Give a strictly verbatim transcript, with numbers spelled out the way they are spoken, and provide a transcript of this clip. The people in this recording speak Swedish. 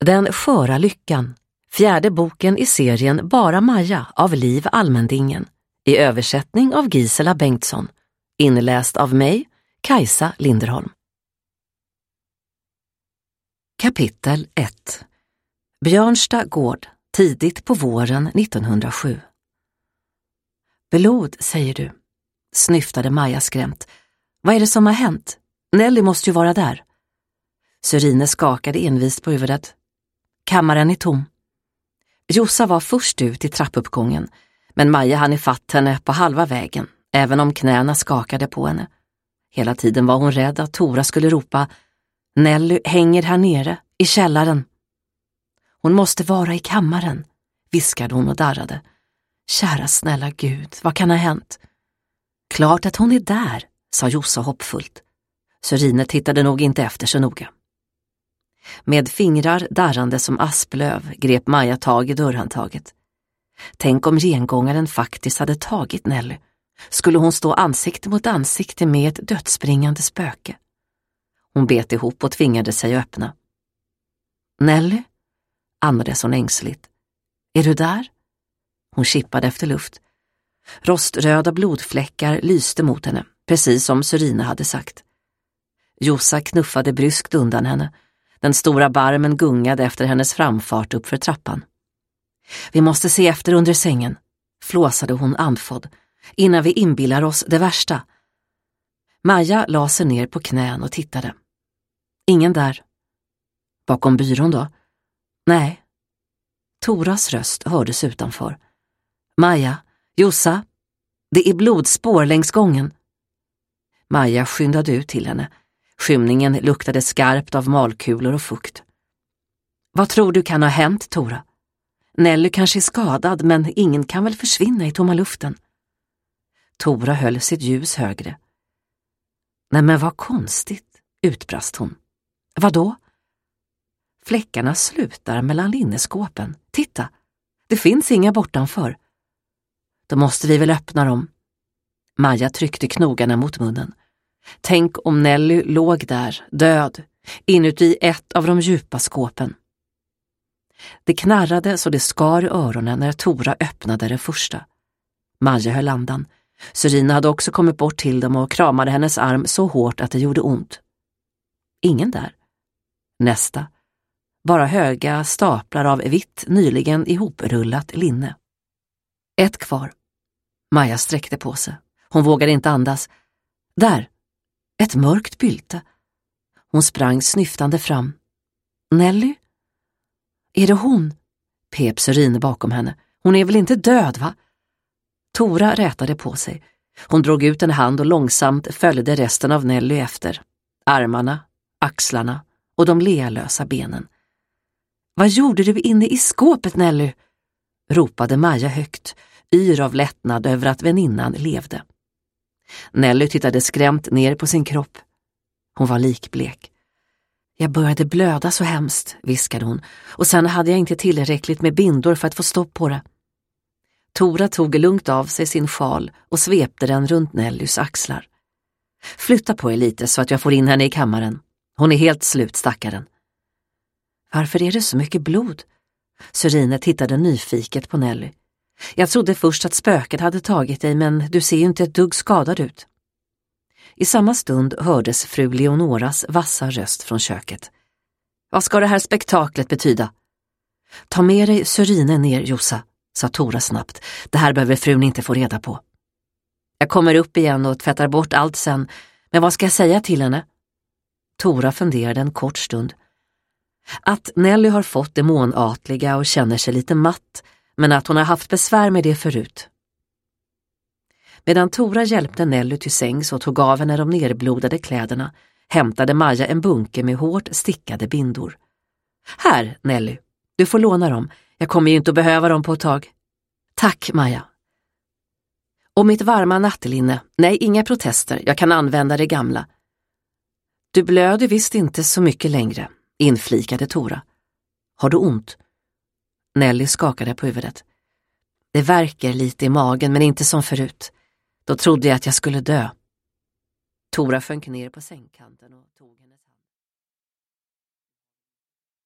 Den sköra lyckan, fjärde boken i serien Bara Maja av Liv Almendingen, i översättning av Gisela Bengtsson, inläst av mig, Kajsa Linderholm. Kapitel ett. Björnsta gård, tidigt på våren nittonhundrasju. Blod, säger du, snyftade Maja skrämt. Vad är det som har hänt? Nelly måste ju vara där. Sörine skakade envist på huvudet. Kammaren är tom. Jossa var först ut i trappuppgången, men Maja hann ifatt henne på halva vägen, även om knäna skakade på henne. Hela tiden var hon rädd att Tora skulle ropa: Nelly hänger här nere, i källaren. Hon måste vara i kammaren, viskade hon och darrade. Kära snälla Gud, vad kan ha hänt? Klart att hon är där, sa Jossa hoppfullt. Sörine tittade nog inte efter så noga. Med fingrar darrande som asplöv grep Maja tag i dörrhandtaget. Tänk om gengångaren faktiskt hade tagit Nelly. Skulle hon stå ansikte mot ansikte med ett dödsbringande spöke? Hon bet ihop och tvingade sig att öppna. Nelly? Andades hon ängsligt. Är du där? Hon kippade efter luft. Roströda blodfläckar lyste mot henne, precis som Sörine hade sagt. Jossa knuffade bryskt undan henne. Den stora barmen gungade efter hennes framfart upp för trappan. Vi måste se efter under sängen, flåsade hon andfådd, innan vi inbillar oss det värsta. Maja la sig ner på knän och tittade. Ingen där. Bakom byrån då? Nej. Toras röst hördes utanför. Maja, Jossa, det är blodspår längs gången. Maja skyndade ut till henne. Skymningen luktade skarpt av malkulor och fukt. Vad tror du kan ha hänt, Tora? Nelly kanske är skadad, men ingen kan väl försvinna i tomma luften. Tora höll sitt ljus högre. Nej men vad konstigt, utbrast hon. Vadå? Fläckarna slutar mellan linneskåpen. Titta, det finns inga bortanför. Då måste vi väl öppna dem. Maja tryckte knogarna mot munnen. Tänk om Nelly låg där, död, inuti ett av de djupa skåpen. Det knarrade så det skar i öronen när Tora öppnade det första. Maja höll andan. Sörine hade också kommit bort till dem och kramade hennes arm så hårt att det gjorde ont. Ingen där. Nästa. Bara höga staplar av vitt, nyligen ihoprullat linne. Ett kvar. Maja sträckte på sig. Hon vågade inte andas. Där. Ett mörkt bylte. Hon sprang snyftande fram. Nelly? Är det hon? Pep Sörine bakom henne. Hon är väl inte död, va? Tora rätade på sig. Hon drog ut en hand och långsamt följde resten av Nelly efter. Armarna, axlarna och de lealösa benen. Vad gjorde du inne i skåpet, Nelly? Ropade Maja högt, yr av lättnad över att väninnan levde. Nelly tittade skrämt ner på sin kropp. Hon var likblek. Jag började blöda så hemskt, viskade hon, och sen hade jag inte tillräckligt med bindor för att få stopp på det. Tora tog lugnt av sig sin sjal och svepte den runt Nellys axlar. Flytta på er lite så att jag får in henne i kammaren. Hon är helt slut, stackaren. Varför är det så mycket blod? Sörine tittade nyfiket på Nelly. Jag trodde först att spöket hade tagit dig, men du ser ju inte ett dugg skadad ut. I samma stund hördes fru Leonoras vassa röst från köket. Vad ska det här spektaklet betyda? Ta med dig Sörine ner, Jossa, sa Tora snabbt. Det här behöver frun inte få reda på. Jag kommer upp igen och tvättar bort allt sen, men vad ska jag säga till henne? Tora funderade en kort stund. Att Nelly har fått det månatliga och känner sig lite matt, men att hon har haft besvär med det förut. Medan Tora hjälpte Nelly till sängs och tog av henne de nerblodade kläderna, hämtade Maja en bunke med hårt stickade bindor. Här, Nelly, du får låna dem. Jag kommer ju inte att behöva dem på ett tag. Tack, Maja. Och mitt varma nattlinne. Nej, inga protester. Jag kan använda det gamla. Du blöder visst inte så mycket längre, inflikade Tora. Har du ont? Nelly skakade på huvudet. Det värker lite i magen, men inte som förut. Då trodde jag att jag skulle dö. Tora sjönk ner på sängkanten och tog